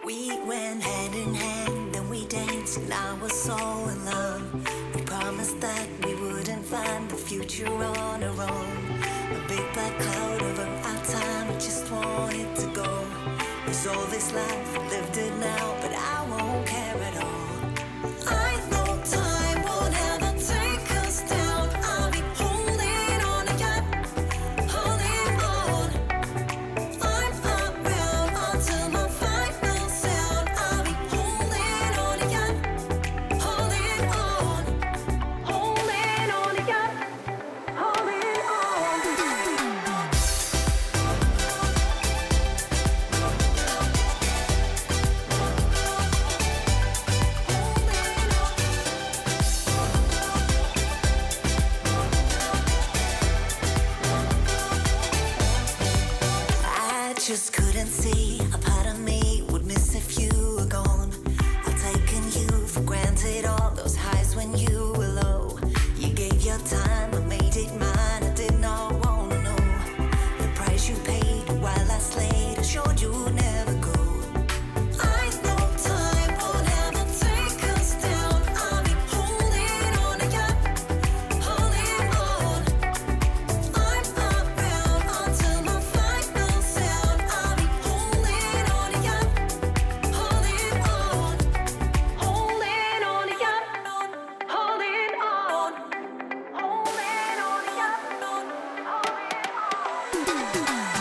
We went hand in hand, then we danced, and I was so in love. We promised that we wouldn't find the future on our own. A big black cloud over our time, I just wanted to go. There's all this life, I lived it now, but I won't care at all. I know time won't ever take us down. I'll be holding on to you, holding on. I'm around until my final sound. I'll be holding on to you, holding on, holding on to you, holding on. I just couldn't see a part of me would miss if you were gone. I've taken you for granted, all those highs when you were low. You gave your time, I made it mine. I did not wanna know the price you paid while I slayed. I showed you never go. I know time won't ever take us down. I'll be holding on to you, holding on. I'm around until my final sound. I'll be holding on to you, holding on, holding on to you, holding on, holding on to you, holding on.